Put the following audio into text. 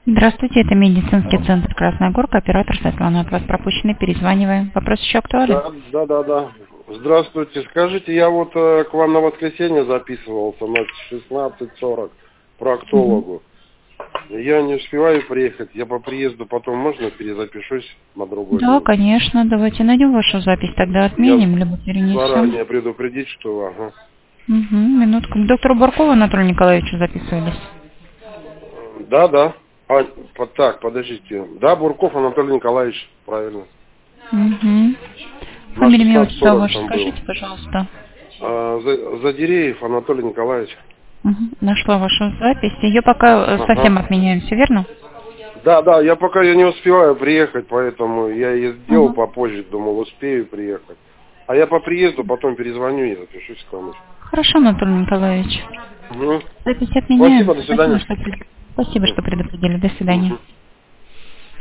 Здравствуйте, это медицинский центр Красная Горка, оператор Светлана, от вас пропущенный, перезваниваем. Вопрос еще актуален? Да. Здравствуйте. Скажите, я вот к вам на воскресенье записывался на 16:40 проктологу. Я не успеваю приехать. Я по приезду потом можно перезапишусь на другой Да, день? конечно. Давайте найдем вашу запись, тогда отменим, либо перенесем. Заранее предупредить, что... Ага. Минутку. К доктору Баркову Анатолию Николаевичу записывались? Да. Так, подождите. Да, Бурков Анатолий Николаевич, правильно. Фамилия, имя, отчество 16:40 ваше там скажите, был. пожалуйста. Задиреев Анатолий Николаевич. Нашла вашу запись. Ее пока совсем отменяем, все верно? Да, я пока не успеваю приехать, поэтому я и сделал попозже, думал, успею приехать. А я по приезду потом перезвоню и запишусь к вам. Хорошо, Анатолий Николаевич. Угу. Запись отменяем. Спасибо, до свидания. Спасибо, что предупредили. До свидания.